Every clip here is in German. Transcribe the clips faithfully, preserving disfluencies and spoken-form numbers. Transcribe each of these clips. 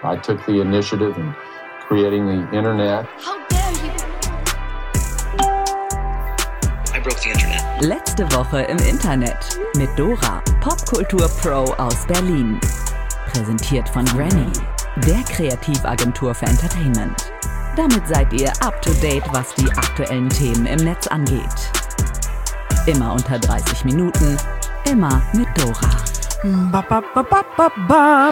I took the initiative in creating the internet. How dare you? I broke the internet. Letzte Woche im Internet mit Dora, Popkultur-Pro aus Berlin. Präsentiert von Granny, der Kreativagentur für Entertainment. Damit seid ihr up to date, was die aktuellen Themen im Netz angeht. Immer unter dreißig Minuten, immer mit Dora. Ba, ba, ba, ba, ba, ba.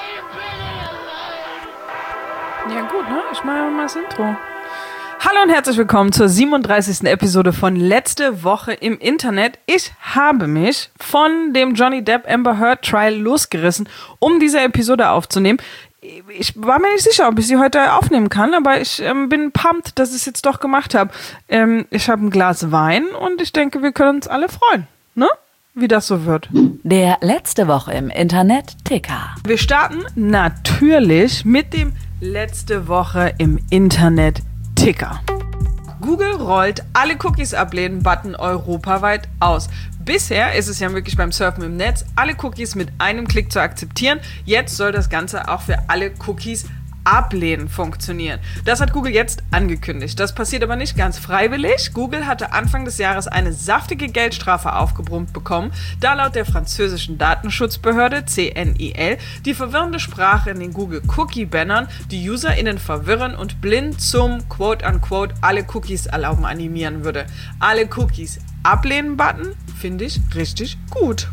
Ja gut, ne? Ich mache mal das Intro. Hallo und herzlich willkommen zur siebenunddreißigsten Episode von Letzte Woche im Internet. Ich habe mich von dem Johnny Depp Amber Heard Trial losgerissen, um diese Episode aufzunehmen. Ich war mir nicht sicher, ob ich sie heute aufnehmen kann, aber ich ähm, bin pumped, dass ich es jetzt doch gemacht habe. Ähm, ich habe ein Glas Wein und ich denke, wir können uns alle freuen, ne? Wie das so wird. Der Letzte Woche im Internet Ticker. Wir starten natürlich mit dem Letzte Woche im Internet Ticker. Google rollt alle Cookies ablehnen Button europaweit aus. Bisher ist es ja möglich beim Surfen im Netz, alle Cookies mit einem Klick zu akzeptieren. Jetzt soll das Ganze auch für alle Cookies ablehnen funktionieren. Das hat Google jetzt angekündigt. Das passiert aber nicht ganz freiwillig. Google hatte Anfang des Jahres eine saftige Geldstrafe aufgebrummt bekommen, da laut der französischen Datenschutzbehörde C N I L die verwirrende Sprache in den Google-Cookie-Bannern die UserInnen verwirren und blind zum quote-unquote alle Cookies erlauben animieren würde. Alle Cookies ablehnen Button finde ich richtig gut.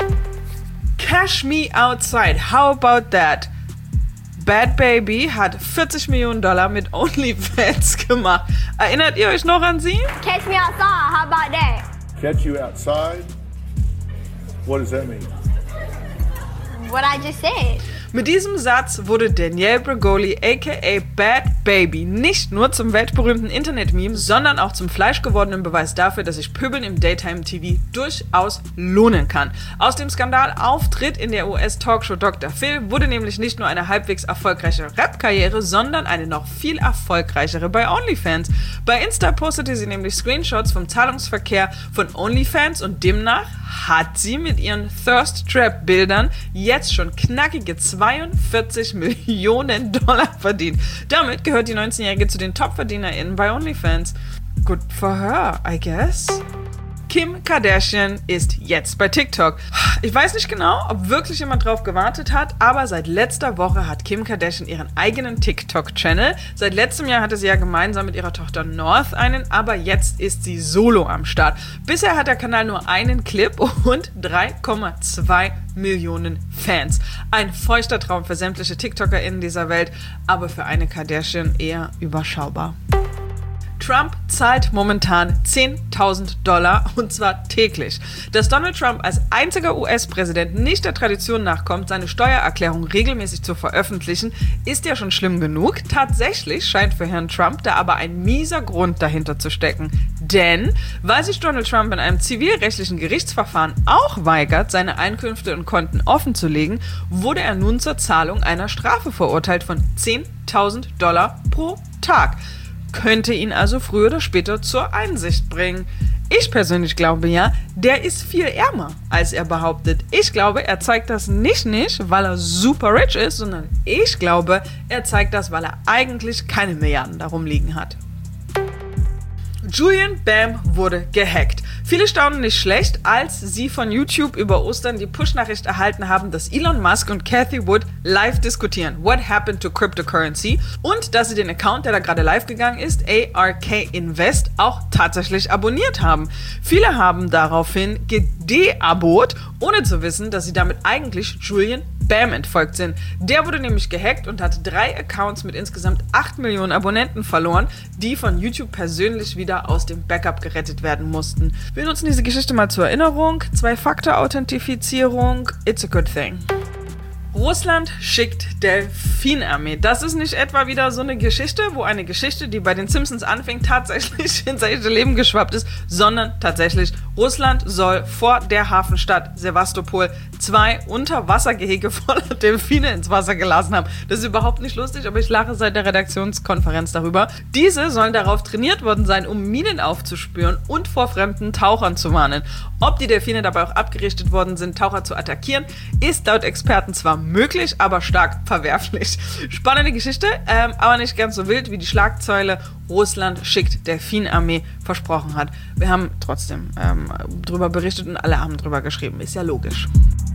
Cash me outside. How about that? Bad Baby hat vierzig Millionen Dollar mit OnlyFans gemacht. Erinnert ihr euch noch an sie? Catch me outside, how about that? Catch you outside? What does that mean? What I just said. Mit diesem Satz wurde Danielle Bregoli aka Bad Baby nicht nur zum weltberühmten Internet-Meme, sondern auch zum fleischgewordenen Beweis dafür, dass sich Pöbeln im Daytime-T V durchaus lohnen kann. Aus dem Skandalauftritt in der U S-Talkshow Doktor Phil wurde nämlich nicht nur eine halbwegs erfolgreiche Rap-Karriere, sondern eine noch viel erfolgreichere bei OnlyFans. Bei Insta postete sie nämlich Screenshots vom Zahlungsverkehr von OnlyFans und demnach hat sie mit ihren Thirst-Trap-Bildern jetzt schon knackige zweiundvierzig Millionen Dollar verdient. Damit gehört die neunzehnjährige zu den Top-VerdienerInnen bei OnlyFans. Good for her, I guess. Kim Kardashian ist jetzt bei TikTok. Ich weiß nicht genau, ob wirklich jemand drauf gewartet hat, aber seit letzter Woche hat Kim Kardashian ihren eigenen TikTok-Channel. Seit letztem Jahr hatte sie ja gemeinsam mit ihrer Tochter North einen, aber jetzt ist sie solo am Start. Bisher hat der Kanal nur einen Clip und drei Komma zwei Millionen Fans. Ein feuchter Traum für sämtliche TikTokerInnen dieser Welt, aber für eine Kardashian eher überschaubar. Trump zahlt momentan zehntausend Dollar und zwar täglich. Dass Donald Trump als einziger U S-Präsident nicht der Tradition nachkommt, seine Steuererklärung regelmäßig zu veröffentlichen, ist ja schon schlimm genug. Tatsächlich scheint für Herrn Trump da aber ein mieser Grund dahinter zu stecken. Denn, weil sich Donald Trump in einem zivilrechtlichen Gerichtsverfahren auch weigert, seine Einkünfte und Konten offenzulegen, wurde er nun zur Zahlung einer Strafe verurteilt von zehntausend Dollar pro Tag. Könnte ihn also früher oder später zur Einsicht bringen. Ich persönlich glaube ja, der ist viel ärmer, als er behauptet. Ich glaube, er zeigt das nicht nicht, weil er super rich ist, sondern ich glaube, er zeigt das, weil er eigentlich keine Milliarden darum liegen hat. Julian Bam wurde gehackt. Viele staunen nicht schlecht, als sie von YouTube über Ostern die Push-Nachricht erhalten haben, dass Elon Musk und Cathie Wood live diskutieren, What happened to cryptocurrency, und dass sie den Account, der da gerade live gegangen ist, A R K Invest, auch tatsächlich abonniert haben. Viele haben daraufhin gedeabot, ohne zu wissen, dass sie damit eigentlich Julian Bam entfolgt sind. Der wurde nämlich gehackt und hat drei Accounts mit insgesamt acht Millionen Abonnenten verloren, die von YouTube persönlich wieder aus dem Backup gerettet werden mussten. Wir nutzen diese Geschichte mal zur Erinnerung. Zwei-Faktor-Authentifizierung, it's a good thing. Russland schickt Delfinarmee. Das ist nicht etwa wieder so eine Geschichte, wo eine Geschichte, die bei den Simpsons anfing, tatsächlich ins echte Leben geschwappt ist, sondern tatsächlich Russland soll vor der Hafenstadt Sewastopol zwei Unterwassergehege voller Delfine ins Wasser gelassen haben. Das ist überhaupt nicht lustig, aber ich lache seit der Redaktionskonferenz darüber. Diese sollen darauf trainiert worden sein, um Minen aufzuspüren und vor fremden Tauchern zu warnen. Ob die Delfine dabei auch abgerichtet worden sind, Taucher zu attackieren, ist laut Experten zwar möglich, aber stark verwerflich. Spannende Geschichte, ähm, aber nicht ganz so wild wie die Schlagzeile Russland schickt Delfinarmee versprochen hat. Wir haben trotzdem ähm, drüber berichtet und alle haben drüber geschrieben. Ist ja logisch.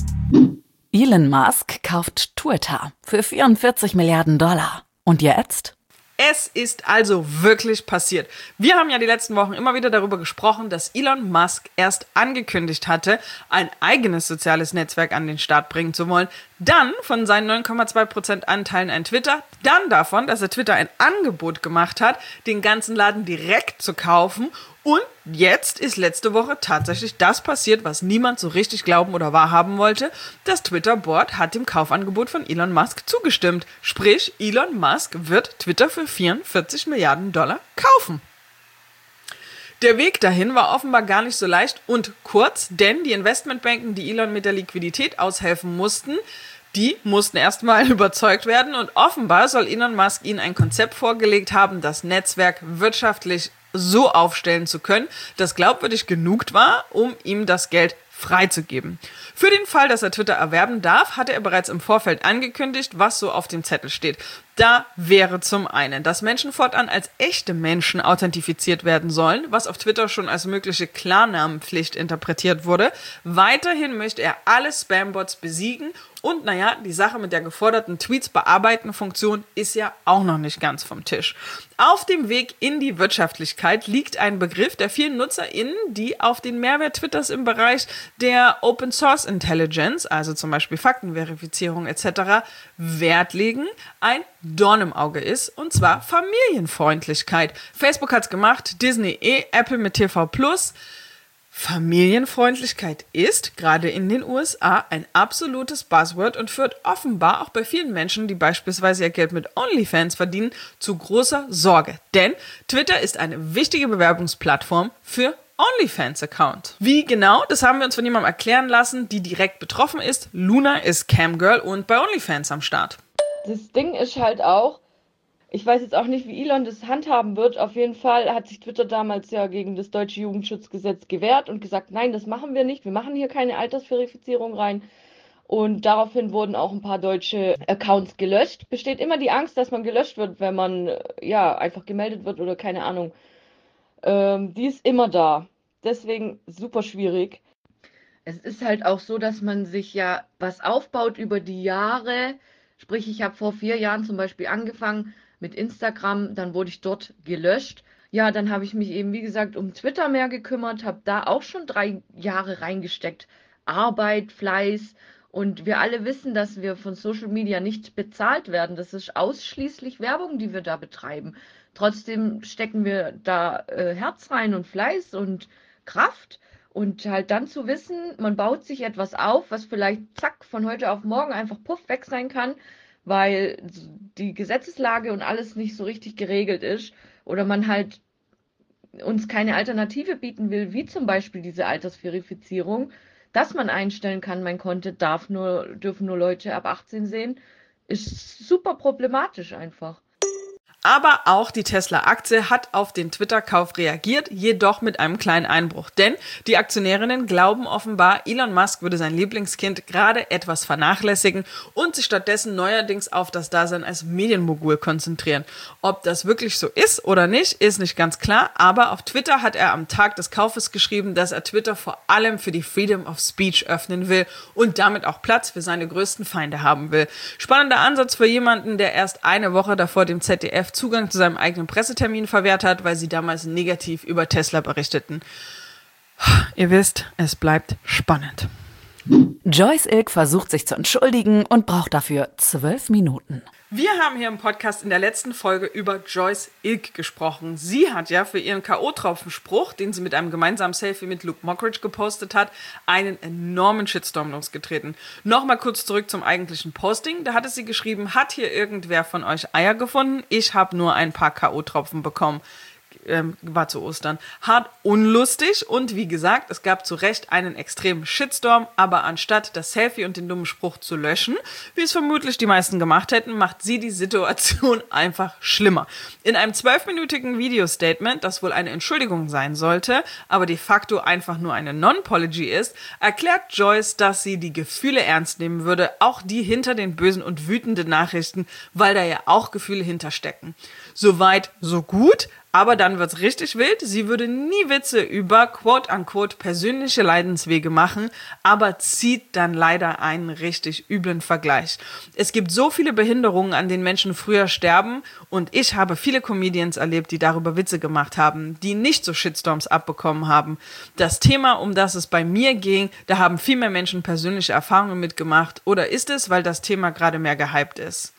Elon Musk kauft Twitter für vierundvierzig Milliarden Dollar. Und jetzt? Es ist also wirklich passiert. Wir haben ja die letzten Wochen immer wieder darüber gesprochen, dass Elon Musk erst angekündigt hatte, ein eigenes soziales Netzwerk an den Start bringen zu wollen, dann von seinen neun Komma zwei Prozent Anteilen an Twitter, dann davon, dass er Twitter ein Angebot gemacht hat, den ganzen Laden direkt zu kaufen. Und jetzt ist letzte Woche tatsächlich das passiert, was niemand so richtig glauben oder wahrhaben wollte. Das Twitter-Board hat dem Kaufangebot von Elon Musk zugestimmt. Sprich, Elon Musk wird Twitter für vierundvierzig Milliarden Dollar kaufen. Der Weg dahin war offenbar gar nicht so leicht und kurz, denn die Investmentbanken, die Elon mit der Liquidität aushelfen mussten, die mussten erstmal überzeugt werden und offenbar soll Elon Musk ihnen ein Konzept vorgelegt haben, das Netzwerk wirtschaftlich so aufstellen zu können, das glaubwürdig genug war, um ihm das Geld freizugeben. Für den Fall, dass er Twitter erwerben darf, hatte er bereits im Vorfeld angekündigt, was so auf dem Zettel steht. Da wäre zum einen, dass Menschen fortan als echte Menschen authentifiziert werden sollen, was auf Twitter schon als mögliche Klarnamenpflicht interpretiert wurde. Weiterhin möchte er alle Spambots besiegen und naja, die Sache mit der geforderten Tweets-Bearbeiten-Funktion ist ja auch noch nicht ganz vom Tisch. Auf dem Weg in die Wirtschaftlichkeit liegt ein Begriff, der vielen NutzerInnen, die auf den Mehrwert Twitters im Bereich der Open Source Intelligence, also zum Beispiel Faktenverifizierung et cetera, Wert legen, ein Dorn im Auge ist, und zwar Familienfreundlichkeit. Facebook hat's gemacht, Disney eh, Apple mit T V Plus. Familienfreundlichkeit ist, gerade in den U S A, ein absolutes Buzzword und führt offenbar auch bei vielen Menschen, die beispielsweise ihr Geld mit OnlyFans verdienen, zu großer Sorge. Denn Twitter ist eine wichtige Bewerbungsplattform für OnlyFans-Account. Wie genau, das haben wir uns von jemandem erklären lassen, die direkt betroffen ist. Luna ist Camgirl und bei OnlyFans am Start. Das Ding ist halt auch, ich weiß jetzt auch nicht, wie Elon das handhaben wird. Auf jeden Fall hat sich Twitter damals ja gegen das deutsche Jugendschutzgesetz gewehrt und gesagt, nein, das machen wir nicht. Wir machen hier keine Altersverifizierung rein. Und daraufhin wurden auch ein paar deutsche Accounts gelöscht. Besteht immer die Angst, dass man gelöscht wird, wenn man ja einfach gemeldet wird oder keine Ahnung. Ähm, die ist immer da. Deswegen super schwierig. Es ist halt auch so, dass man sich ja was aufbaut über die Jahre. Sprich, ich habe vor vier Jahren zum Beispiel angefangen mit Instagram, dann wurde ich dort gelöscht. Ja, dann habe ich mich eben, wie gesagt, um Twitter mehr gekümmert, habe da auch schon drei Jahre reingesteckt. Arbeit, Fleiß. Und wir alle wissen, dass wir von Social Media nicht bezahlt werden. Das ist ausschließlich Werbung, die wir da betreiben. Trotzdem stecken wir da äh, Herz rein und Fleiß und Kraft. Und halt dann zu wissen, man baut sich etwas auf, was vielleicht zack von heute auf morgen einfach puff weg sein kann, weil die Gesetzeslage und alles nicht so richtig geregelt ist oder man halt uns keine Alternative bieten will, wie zum Beispiel diese Altersverifizierung, dass man einstellen kann, mein Content darf nur, dürfen nur Leute ab achtzehn sehen, ist super problematisch einfach. Aber auch die Tesla-Aktie hat auf den Twitter-Kauf reagiert, jedoch mit einem kleinen Einbruch. Denn die Aktionärinnen glauben offenbar, Elon Musk würde sein Lieblingskind gerade etwas vernachlässigen und sich stattdessen neuerdings auf das Dasein als Medienmogul konzentrieren. Ob das wirklich so ist oder nicht, ist nicht ganz klar. Aber auf Twitter hat er am Tag des Kaufes geschrieben, dass er Twitter vor allem für die Freedom of Speech öffnen will und damit auch Platz für seine größten Feinde haben will. Spannender Ansatz für jemanden, der erst eine Woche davor dem Z D F Zugang zu seinem eigenen Pressetermin verwehrt hat, weil sie damals negativ über Tesla berichteten. Ihr wisst, es bleibt spannend. Joyce Ilk versucht sich zu entschuldigen und braucht dafür zwölf Minuten. Wir haben hier im Podcast in der letzten Folge über Joyce Ilk gesprochen. Sie hat ja für ihren K O-Tropfen-Spruch, den sie mit einem gemeinsamen Selfie mit Luke Mockridge gepostet hat, einen enormen Shitstorm losgetreten. Nochmal kurz zurück zum eigentlichen Posting. Da hatte sie geschrieben, hat hier irgendwer von euch Eier gefunden? Ich habe nur ein paar K O-Tropfen bekommen. ähm, war zu Ostern. Hart unlustig und wie gesagt, es gab zu Recht einen extremen Shitstorm, aber anstatt das Selfie und den dummen Spruch zu löschen, wie es vermutlich die meisten gemacht hätten, macht sie die Situation einfach schlimmer. In einem zwölfminütigen Video-Statement, das wohl eine Entschuldigung sein sollte, aber de facto einfach nur eine Non-Apology ist, erklärt Joyce, dass sie die Gefühle ernst nehmen würde, auch die hinter den bösen und wütenden Nachrichten, weil da ja auch Gefühle hinterstecken. Soweit, so gut, aber dann wird's richtig wild. Sie würde nie Witze über quote-unquote persönliche Leidenswege machen, aber zieht dann leider einen richtig üblen Vergleich. Es gibt so viele Behinderungen, an denen Menschen früher sterben und ich habe viele Comedians erlebt, die darüber Witze gemacht haben, die nicht so Shitstorms abbekommen haben. Das Thema, um das es bei mir ging, da haben viel mehr Menschen persönliche Erfahrungen mitgemacht oder ist es, weil das Thema gerade mehr gehypt ist?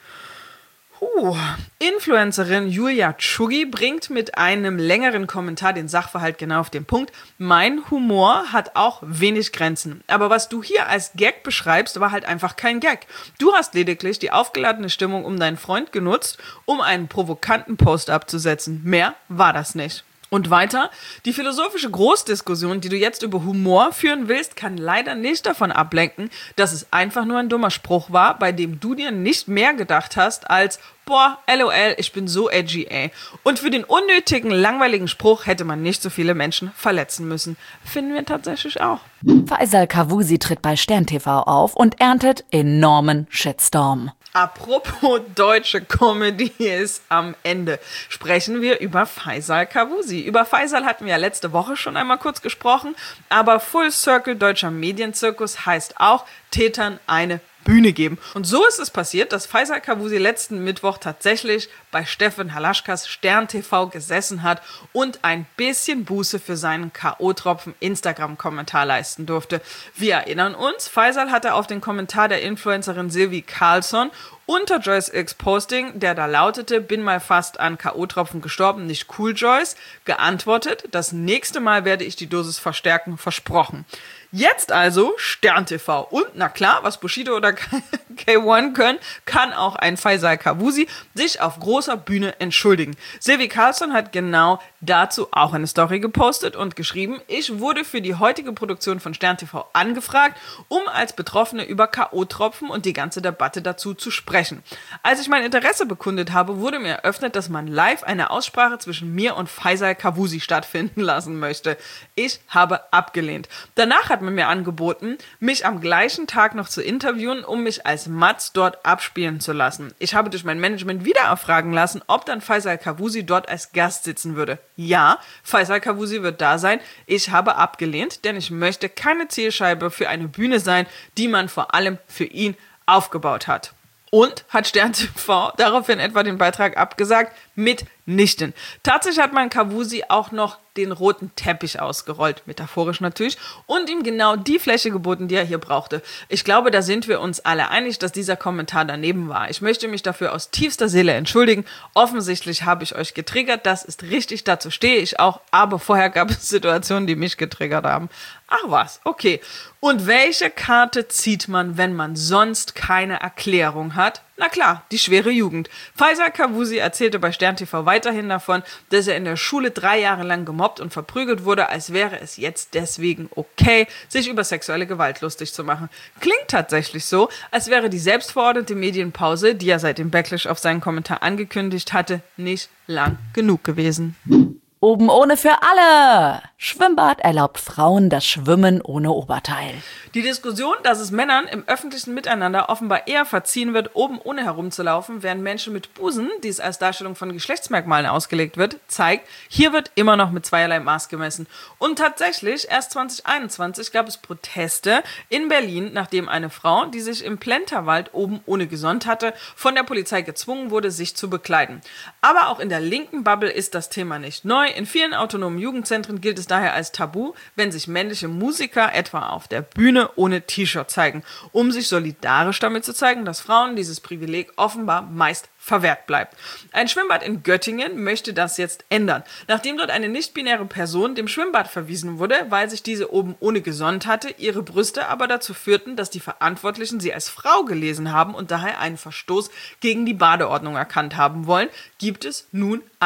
Uh, Influencerin Julia Tschuggi bringt mit einem längeren Kommentar den Sachverhalt genau auf den Punkt. Mein Humor hat auch wenig Grenzen. Aber was du hier als Gag beschreibst, war halt einfach kein Gag. Du hast lediglich die aufgeladene Stimmung um deinen Freund genutzt, um einen provokanten Post abzusetzen. Mehr war das nicht. Und weiter, die philosophische Großdiskussion, die du jetzt über Humor führen willst, kann leider nicht davon ablenken, dass es einfach nur ein dummer Spruch war, bei dem du dir nicht mehr gedacht hast als boah, lol, ich bin so edgy, ey. Und für den unnötigen, langweiligen Spruch hätte man nicht so viele Menschen verletzen müssen. Finden wir tatsächlich auch. Faisal Kavusi tritt bei Stern T V auf und erntet enormen Shitstorm. Apropos deutsche Comedy ist am Ende. Sprechen wir über Faisal Kavusi. Über Faisal hatten wir ja letzte Woche schon einmal kurz gesprochen, aber Full Circle deutscher Medienzirkus heißt auch, Tätern eine Bühne geben. Und so ist es passiert, dass Faisal Kavusi letzten Mittwoch tatsächlich bei Steffen Halaschkas Stern T V gesessen hat und ein bisschen Buße für seinen K O-Tropfen Instagram-Kommentar leisten durfte. Wir erinnern uns, Faisal hatte auf den Kommentar der Influencerin Sylvie Carlson unter Joyce X Posting, der da lautete, bin mal fast an K O-Tropfen gestorben, nicht cool, Joyce, geantwortet, das nächste Mal werde ich die Dosis verstärken, versprochen. Jetzt also Stern T V. Und na klar, was Bushido oder K eins können, kann auch ein Faisal Kavusi sich auf großer Bühne entschuldigen. Sylvie Carlson hat genau dazu auch eine Story gepostet und geschrieben, ich wurde für die heutige Produktion von Stern T V angefragt, um als Betroffene über K O-Tropfen und die ganze Debatte dazu zu sprechen. Als ich mein Interesse bekundet habe, wurde mir eröffnet, dass man live eine Aussprache zwischen mir und Faisal Kavusi stattfinden lassen möchte. Ich habe abgelehnt. Danach hat man mir angeboten, mich am gleichen Tag noch zu interviewen, um mich als Matz dort abspielen zu lassen. Ich habe durch mein Management wieder erfragen lassen, ob dann Faisal Kavusi dort als Gast sitzen würde. Ja, Faisal Kavusi wird da sein. Ich habe abgelehnt, denn ich möchte keine Zielscheibe für eine Bühne sein, die man vor allem für ihn aufgebaut hat. Und hat Stern T V daraufhin etwa den Beitrag abgesagt? Mitnichten. Tatsächlich hat man Kavusi auch noch den roten Teppich ausgerollt, metaphorisch natürlich, und ihm genau die Fläche geboten, die er hier brauchte. Ich glaube, da sind wir uns alle einig, dass dieser Kommentar daneben war. Ich möchte mich dafür aus tiefster Seele entschuldigen. Offensichtlich habe ich euch getriggert, das ist richtig, dazu stehe ich auch, aber vorher gab es Situationen, die mich getriggert haben. Ach was, okay. Und welche Karte zieht man, wenn man sonst keine Erklärung hat? Na klar, die schwere Jugend. Faisal Kavusi erzählte bei Stern T V weiterhin davon, dass er in der Schule drei Jahre lang gemobbt und verprügelt wurde, als wäre es jetzt deswegen okay, sich über sexuelle Gewalt lustig zu machen. Klingt tatsächlich so, als wäre die selbstverordnete Medienpause, die er seit dem Backlash auf seinen Kommentar angekündigt hatte, nicht lang genug gewesen. Oben ohne für alle. Schwimmbad erlaubt Frauen das Schwimmen ohne Oberteil. Die Diskussion, dass es Männern im öffentlichen Miteinander offenbar eher verziehen wird, oben ohne herumzulaufen, während Menschen mit Busen, die es als Darstellung von Geschlechtsmerkmalen ausgelegt wird, zeigt, hier wird immer noch mit zweierlei Maß gemessen. Und tatsächlich, erst zwanzig einundzwanzig gab es Proteste in Berlin, nachdem eine Frau, die sich im Plenterwald oben ohne gesonnt hatte, von der Polizei gezwungen wurde, sich zu bekleiden. Aber auch in der linken Bubble ist das Thema nicht neu. In vielen autonomen Jugendzentren gilt es daher als Tabu, wenn sich männliche Musiker etwa auf der Bühne ohne T-Shirt zeigen, um sich solidarisch damit zu zeigen, dass Frauen dieses Privileg offenbar meist verwehrt bleibt. Ein Schwimmbad in Göttingen möchte das jetzt ändern. Nachdem dort eine nicht-binäre Person dem Schwimmbad verwiesen wurde, weil sich diese oben ohne gesonnt hatte, ihre Brüste aber dazu führten, dass die Verantwortlichen sie als Frau gelesen haben und daher einen Verstoß gegen die Badeordnung erkannt haben wollen, gibt es nun eine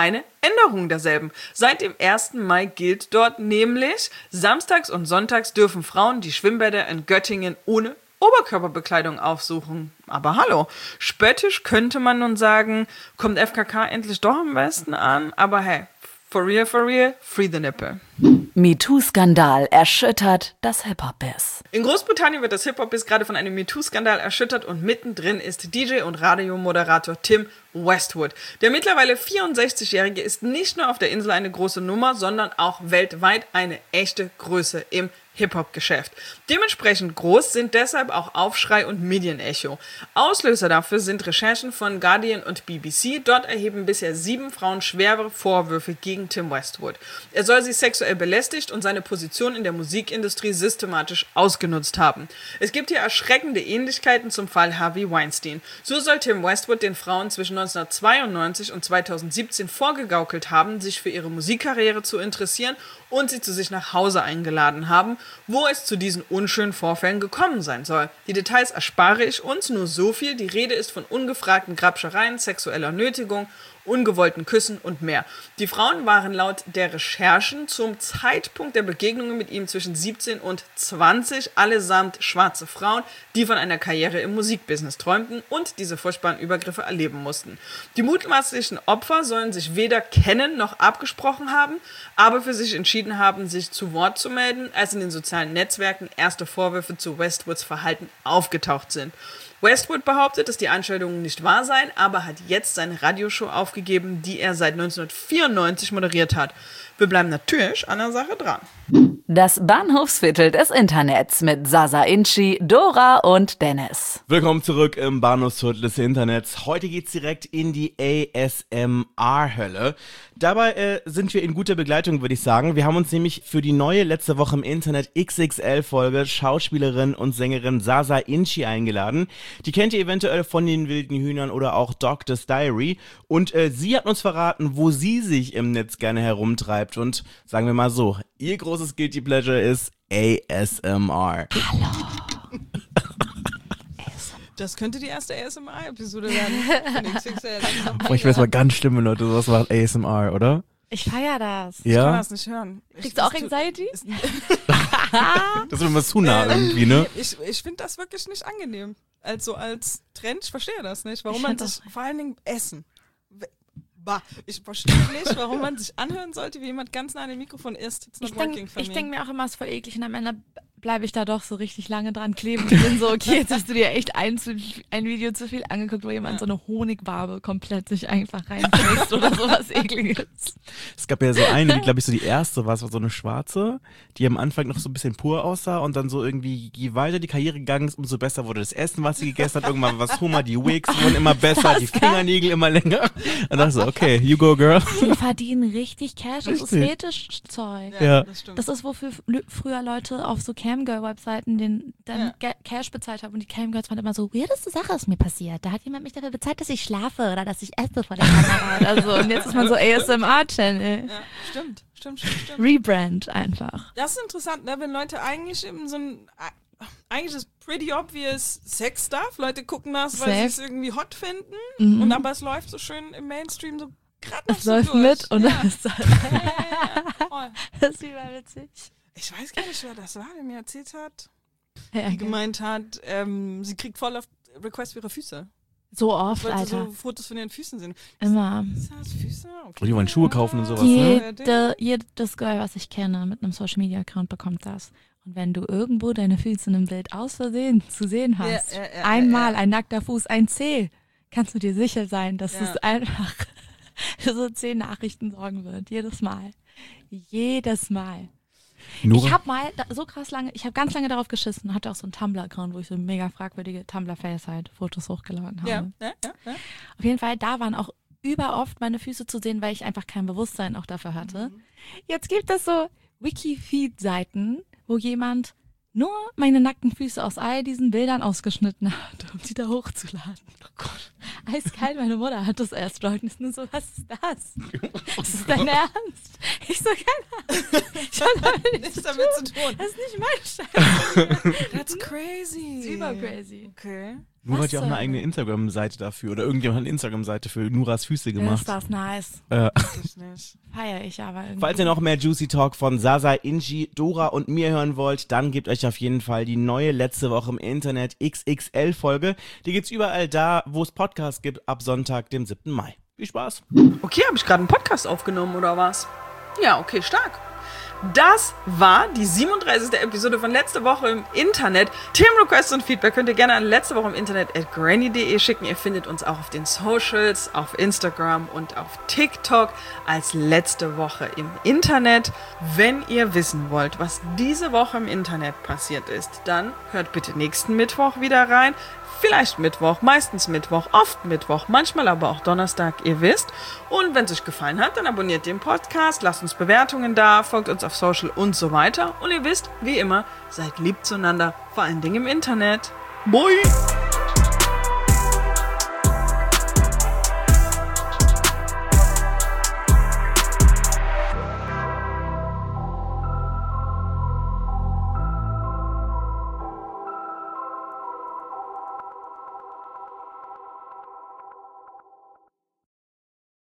Änderung derselben. Seit dem ersten Mai gilt dort nämlich, samstags und sonntags dürfen Frauen die Schwimmbäder in Göttingen ohne Oberkörperbekleidung aufsuchen. Aber hallo, spöttisch könnte man nun sagen, kommt F K K endlich doch am besten an, aber hey, for real, for real, free the nipple. MeToo-Skandal erschüttert das Hip-Hop-Biz. In Großbritannien wird das Hip-Hop-Biz gerade von einem MeToo-Skandal erschüttert und mittendrin ist D J und Radiomoderator Tim Westwood. Der mittlerweile vierundsechzigjährige ist nicht nur auf der Insel eine große Nummer, sondern auch weltweit eine echte Größe im Hip-Hop-Geschäft. Dementsprechend groß sind deshalb auch Aufschrei und Medienecho. Auslöser dafür sind Recherchen von Guardian und B B C. Dort erheben bisher sieben Frauen schwere Vorwürfe gegen Tim Westwood. Er soll sie sexuell belästigt und seine Position in der Musikindustrie systematisch ausgenutzt haben. Es gibt hier erschreckende Ähnlichkeiten zum Fall Harvey Weinstein. So soll Tim Westwood den Frauen zwischen neunzehnhundertzweiundneunzig und zweitausendsiebzehn vorgegaukelt haben, sich für ihre Musikkarriere zu interessieren und sie zu sich nach Hause eingeladen haben, wo es zu diesen unschönen Vorfällen gekommen sein soll. Die Details erspare ich uns, nur so viel. Die Rede ist von ungefragten Grabschereien, sexueller Nötigung, ungewollten Küssen und mehr. Die Frauen waren laut der Recherchen zum Zeitpunkt der Begegnungen mit ihm zwischen siebzehn und zwanzig allesamt schwarze Frauen, die von einer Karriere im Musikbusiness träumten und diese furchtbaren Übergriffe erleben mussten. Die mutmaßlichen Opfer sollen sich weder kennen noch abgesprochen haben, aber für sich entschieden haben, sich zu Wort zu melden, als in den sozialen Netzwerken erste Vorwürfe zu Westwoods Verhalten aufgetaucht sind. Westwood behauptet, dass die Anschuldigungen nicht wahr seien, aber hat jetzt seine Radioshow aufgegeben, die er seit neunzehnhundertvierundneunzig moderiert hat. Wir bleiben natürlich an der Sache dran. Das Bahnhofsviertel des Internets mit Zaza Inchi, Dora und Dennis. Willkommen zurück im Bahnhofsviertel des Internets. Heute geht's direkt in die A S M R-Hölle. Dabei äh, sind wir in guter Begleitung, würde ich sagen. Wir haben uns nämlich für die neue letzte Woche im Internet X X L-Folge Schauspielerin und Sängerin Zaza Inchi eingeladen. Die kennt ihr eventuell von den wilden Hühnern oder auch Doctor's Diary. Und äh, sie hat uns verraten, wo sie sich im Netz gerne herumtreibt. Und sagen wir mal so, ihr großes Guilty Pleasure ist A S M R. Hallo. Das könnte die erste A S M R-Episode werden. Boah, ich weiß mal ganz schlimm, wenn Leute sowas machen, A S M R, oder? Ich feier das. Ja? Ich kann das nicht hören. Kriegst du auch Anxiety? Das ist immer zu nah irgendwie, ne? Ich, ich finde das wirklich nicht angenehm. Also als Trend, ich verstehe das nicht. Warum Ich man find sich, vor allen Dingen Essen. Bah, ich verstehe nicht, warum man sich anhören sollte, wie jemand ganz nah an dem Mikrofon isst. It's not Ich working denke for me. denk mir auch immer, es ist voll eklig und am Ende bleibe ich da doch so richtig lange dran kleben. Ich bin so, okay, jetzt hast du dir echt ein, zu, ein Video zu viel angeguckt, wo jemand ja. so eine Honigwabe komplett sich einfach reinfrisst oder sowas Ekliges. Es gab ja so eine, die glaube ich so die erste war, es war so eine schwarze, die am Anfang noch so ein bisschen pur aussah und dann so irgendwie, je weiter die Karriere gegangen ist, umso besser wurde das Essen, was sie gegessen hat. Irgendwann war es Hummer, die Wigs wurden immer besser, die Fingernägel immer länger. Und dachte so, okay, you go girl. Die verdienen richtig Cash, das ist Fetischzeug. Ja, das stimmt. Das ist, wofür früher Leute auf so Camgirl-Webseiten den dann Ja. Cash bezahlt haben und die Camgirls waren immer so, weirdeste Sache ist mir passiert. Da hat jemand mich dafür bezahlt, dass ich schlafe oder dass ich esse vor der Kamera oder so. Und jetzt ist man so A S M R-Channel. Ja, stimmt, stimmt, stimmt, stimmt. Rebrand einfach. Das ist interessant, ne? Wenn Leute eigentlich eben so ein, eigentlich ist pretty obvious Sex-Stuff. Leute gucken das, weil sie es irgendwie hot finden. Mhm. Und aber es läuft so schön im Mainstream so gerade noch Es so läuft durch. mit und ja. das ist, Ja, ja, ja, voll. das ist über witzig. Ich weiß gar nicht, wer das war, der mir erzählt hat, Ja, die okay. gemeint hat, ähm, sie kriegt voll auf Requests für ihre Füße. So oft, Weil Alter. so Fotos von ihren Füßen sind. Immer. Ist das Füße? Okay. Und die wollen Schuhe kaufen und sowas, ne? Jede, jedes Girl, was ich kenne, mit einem Social-Media-Account bekommt das. Und wenn du irgendwo deine Füße in einem Bild aus Versehen zu sehen hast, Ja, ja, ja, einmal ja, ja. ein nackter Fuß, ein Zeh, kannst du dir sicher sein, dass Ja. es einfach für so zehn Nachrichten sorgen wird. Jedes Mal. Jedes Mal. Nora? Ich habe mal da, so krass lange, ich habe ganz lange darauf geschissen, hatte auch so einen Tumblr-Account, wo ich so mega fragwürdige Tumblr-Face halt Fotos hochgeladen habe. Ja, ja, ja, ja. Auf jeden Fall, da waren auch überoft meine Füße zu sehen, weil ich einfach kein Bewusstsein auch dafür hatte. Mhm. Jetzt gibt es so Wiki-Feed-Seiten, wo jemand nur meine nackten Füße aus all diesen Bildern ausgeschnitten hat, um sie da hochzuladen. Oh Gott. Eiskalt, meine Mutter hat das erst und ist nur so, was ist das? Das ist dein Ernst? Ich so, keine Ahnung. Ich hab damit nichts Nichts damit zu tun. Das ist nicht mein Scheiß. That's crazy. Das ist über crazy. Okay. Nura Was hat ja auch eine denn? eigene Instagram-Seite dafür. Oder irgendjemand hat eine Instagram-Seite für Nuras Füße gemacht. Ist das nice. Äh. Ich nicht. Feier ich aber irgendwie. Falls ihr noch mehr Juicy Talk von Sasa, Inji, Dora und mir hören wollt, dann gebt euch auf jeden Fall die neue letzte Woche im Internet X X L-Folge. Die gibt's überall da, wo es Podcasts gibt, ab Sonntag, dem siebten Mai. Viel Spaß. Okay, habe ich gerade einen Podcast aufgenommen oder was? Ja, okay, stark. Das war die siebenunddreißigste Episode von Letzte Woche im Internet. Themenrequests und Feedback könnt ihr gerne an letzte Woche im Internet at granny punkt de schicken. Ihr findet uns auch auf den Socials, auf Instagram und auf TikTok als Letzte Woche im Internet. Wenn ihr wissen wollt, was diese Woche im Internet passiert ist, dann hört bitte nächsten Mittwoch wieder rein. Vielleicht Mittwoch, meistens Mittwoch, oft Mittwoch, manchmal aber auch Donnerstag, ihr wisst. Und wenn es euch gefallen hat, dann abonniert den Podcast, lasst uns Bewertungen da, folgt uns auf Social und so weiter. Und ihr wisst, wie immer, seid lieb zueinander, vor allen Dingen im Internet. Bye!